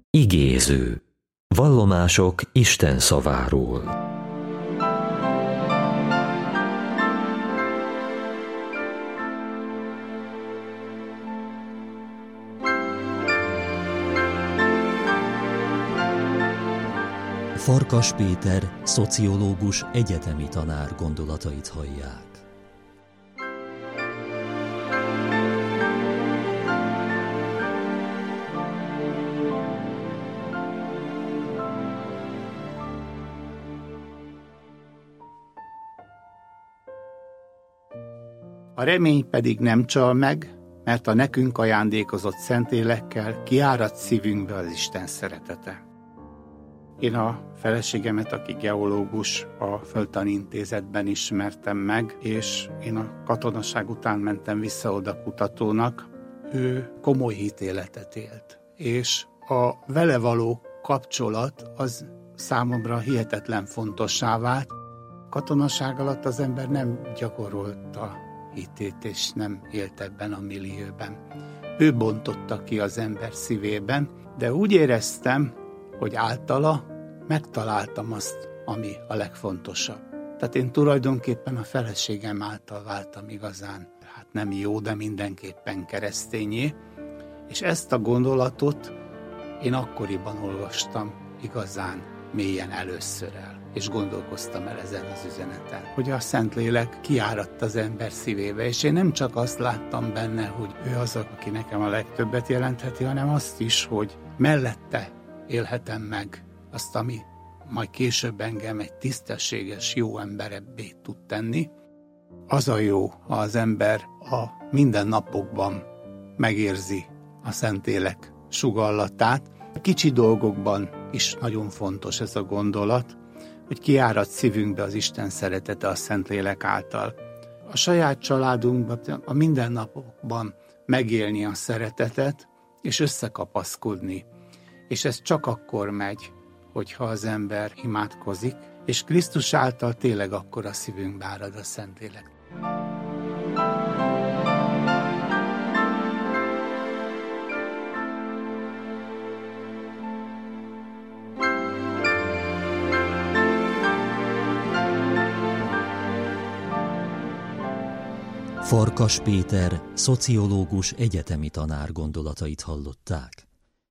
Igéző. Vallomások Isten szaváról. Farkas Péter, szociológus, egyetemi tanár gondolatait hallják. A remény pedig nem csal meg, mert a nekünk ajándékozott Szentlélekkel kiárad szívünkbe az Isten szeretete. Én a feleségemet, aki geológus, a Földtani Intézetben ismertem meg, és én a katonaság után mentem vissza oda kutatónak. Ő komoly hitéletet élt, és a vele való kapcsolat az számomra hihetetlen fontossá vált. Katonaság alatt az ember nem gyakorolta hitét, és nem élt ebben a millióben. Ő bontotta ki az ember szívében, de úgy éreztem, hogy általa megtaláltam azt, ami a legfontosabb. Tehát én tulajdonképpen a feleségem által váltam igazán, nem jó, de mindenképpen keresztényé, és ezt a gondolatot én akkoriban olvastam igazán mélyen először el, és gondolkoztam el ezen az üzeneten, hogy a Szentlélek kiáradt az ember szívébe, és én nem csak azt láttam benne, hogy ő az, aki nekem a legtöbbet jelentheti, hanem azt is, hogy mellette élhetem meg azt, ami majd később engem egy tisztességes, jó emberebbé tud tenni. Az a jó, ha az ember a mindennapokban megérzi a Szentlélek sugallatát. A kicsi dolgokban is nagyon fontos ez a gondolat, hogy kiárad szívünkbe az Isten szeretete a Szentlélek által. A saját családunkban, a mindennapokban megélni a szeretetet, és összekapaszkodni. És ez csak akkor megy, hogyha az ember imádkozik, és Krisztus által tényleg akkor a szívünkbe árad a Szentlélek. Farkas Péter, szociológus, egyetemi tanár gondolatait hallották.